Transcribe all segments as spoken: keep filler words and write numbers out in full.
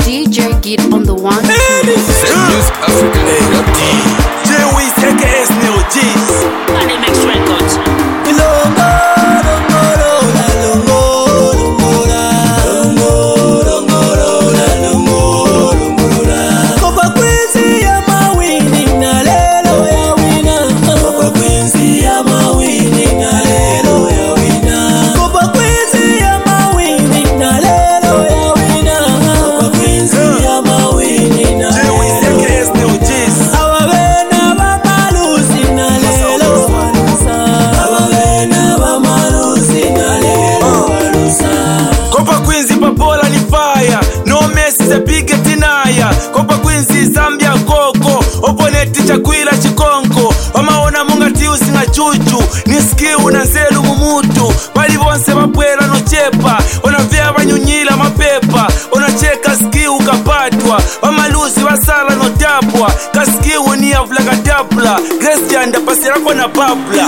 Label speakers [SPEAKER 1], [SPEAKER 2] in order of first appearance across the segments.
[SPEAKER 1] D J Git on the one.
[SPEAKER 2] News Africa.
[SPEAKER 3] J Wiz aka S Neo G's.
[SPEAKER 4] And they make records.
[SPEAKER 3] Kopa Queens Zambia koko Oponeti chakwila chikonko Wamaona munga tiu singa chuchu Niskiu na nzelu mumutu Wali bonse mapwela no chepa Onavea wanyunyila mapepa Onacheka skiu kapatwa Wamalusi wasala no tapwa Kaskiu ni avla katapla Christian da pasira kwa na papla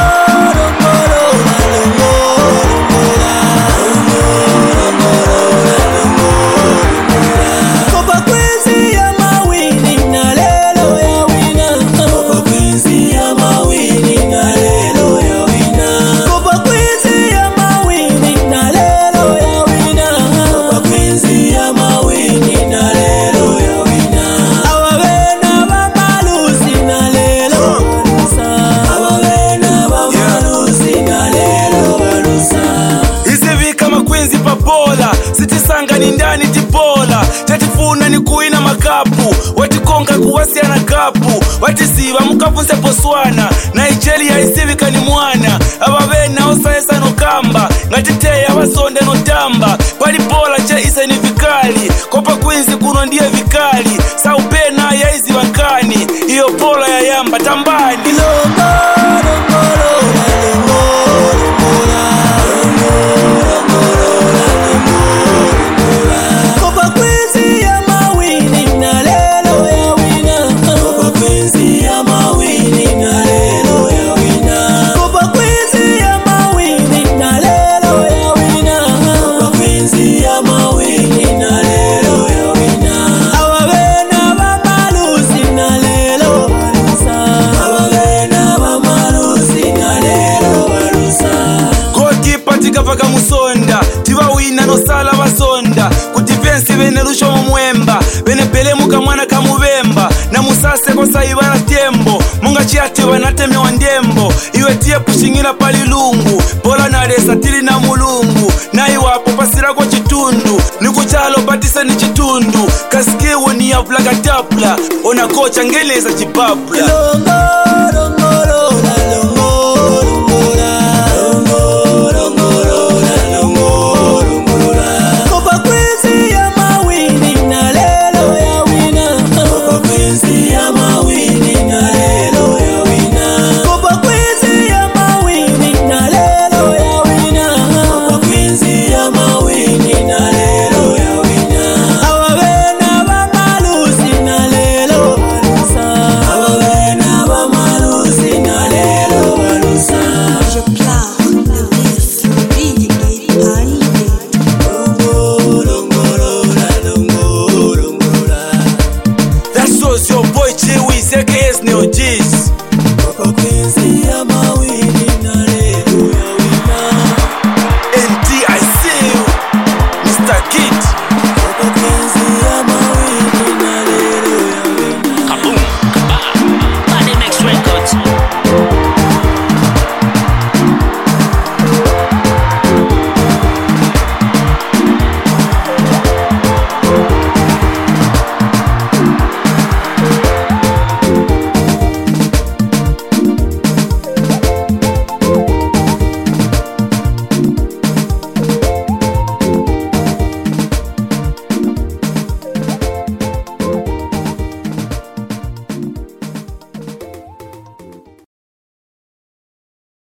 [SPEAKER 3] Sitisanga ni ndani tipola Chatifuna ni kuina makapu Watikonga kuwasia na kapu Watisiva mkapu nse poswana Nigeria isivika ni mwana Ababena osaesa no kamba Ngatiteya wasonde no tamba Palipola che isa ni vikali Kopa Queens kuno ndiye vikali Saupena ya izi wakani Iyo pola ya yamba tambani Paka musonda Tiba wina no sala basonda Kudifensi bene lusho mwemba Bene pele muka mwana kamubemba Na musase kwa saibara tembo Munga chiate wanateme wandembo Iwe tie pushingila pali lungu Pola na resa tili na mulungu Na iwapo pasira kwa chitundu Nikuchalo batisa ni chitundu Kasikewo ni ya vlaga tapla Ona kocha ngeleza chipapla Longo, longo